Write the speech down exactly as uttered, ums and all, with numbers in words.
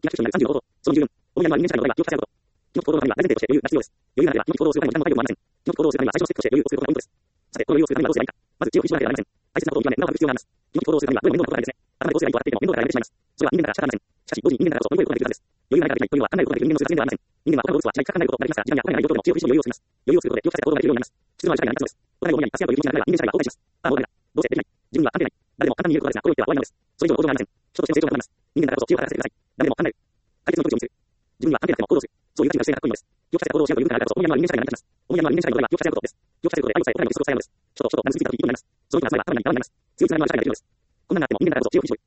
記憶になるさんじゅうご行動。そのじゅうよん、思いやりは人間社会の場合は記憶させること。記憶行動のためには大前提として余裕が必要です。余裕がなければ記憶行動をするための時間も他にもありません。記憶行動をするためには最初のステップとして余裕をすることがポイントです。さて、この余裕をするためにはどうすればいいか。まず記憶に絞らなければなりません。大切なことを見極め、なおかつ必要があります。記憶行動をするためにはどれも面倒なことがないですね。頭でこうすればいいと分かっていても面倒なことが出てしまいます。それは人間だから仕方ありません。しかし、同時に人間だからこそ乗り越えることができるはずです。余裕がないからできないというのは考えることができる人間の数学ではありません。人間は頭の動作はしない深く考えることができますが、時間や頭がない状況でも記憶以上の余裕を作ります。余裕を作ることで記憶させた行動ができるようになります。質問は社会にはみっつです。答えを思いやり、達成という気持ちがなければ人間社会は崩壊します。ああ、もうダメだ。どうせできない。自分には関係ない。誰でも簡単に言えることですが、これを言っては終わりなのです。それ以上の行動がありません。人としての成長が止まります。人間だからこそ知恵を働かせてください。誰でも考える。解決の糸口を見せる。自分には関係なくても行動する。そういう価値が姿勢がかっこいいのです。記憶させた行動をしないという文化があるからこそ、思いやりは人間社会が成り立ちます。思いやりは人間社会の例えば記憶させることです。記憶させることで愛をさえ答えの結束を伝えるのです。人と人と結びついたときいいことになります。その人が集まれば頭にならないます。強いつながりのある社会ができるのです。こんなになっても人間だからこそ知恵を非常に